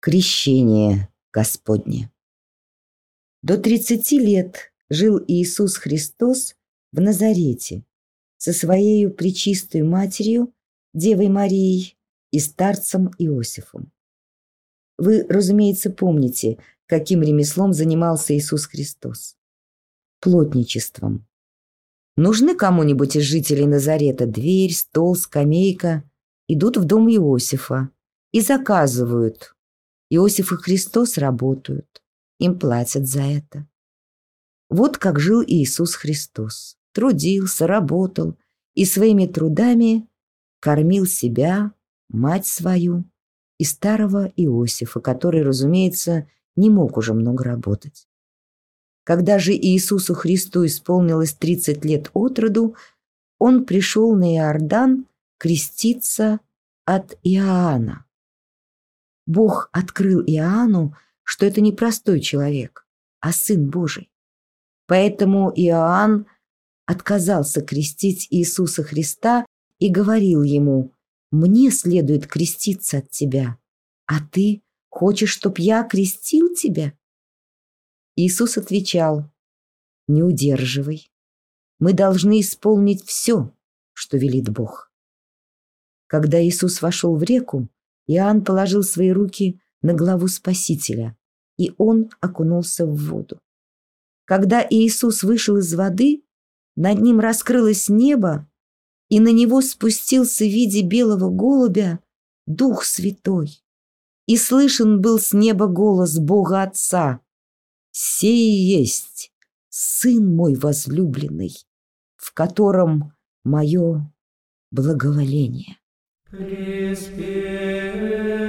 Крещение Господне. До 30 лет жил Иисус Христос в Назарете со Своею пречистою Матерью, Девой Марией и старцем Иосифом. Вы, разумеется, помните, каким ремеслом занимался Иисус Христос. Плотничеством. Нужны кому-нибудь из жителей Назарета дверь, стол, скамейка, идут в дом Иосифа и заказывают. Иосиф и Христос работают, им платят за это. Вот как жил Иисус Христос. Трудился, работал и своими трудами кормил себя, мать свою и старого Иосифа, который, разумеется, не мог уже много работать. Когда же Иисусу Христу исполнилось 30 лет от роду, он пришел на Иордан креститься от Иоанна. Бог открыл Иоанну, что это не простой человек, а Сын Божий. Поэтому Иоанн отказался крестить Иисуса Христа и говорил ему: «Мне следует креститься от тебя, а ты хочешь, чтоб я крестил тебя?» Иисус отвечал: «Не удерживай. Мы должны исполнить все, что велит Бог». Когда Иисус вошел в реку, Иоанн положил свои руки на главу Спасителя, и он окунулся в воду. Когда Иисус вышел из воды, над ним раскрылось небо, и на него спустился в виде белого голубя Дух Святой. И слышен был с неба голос Бога Отца: «Сей есть Сын мой возлюбленный, в котором мое благоволение».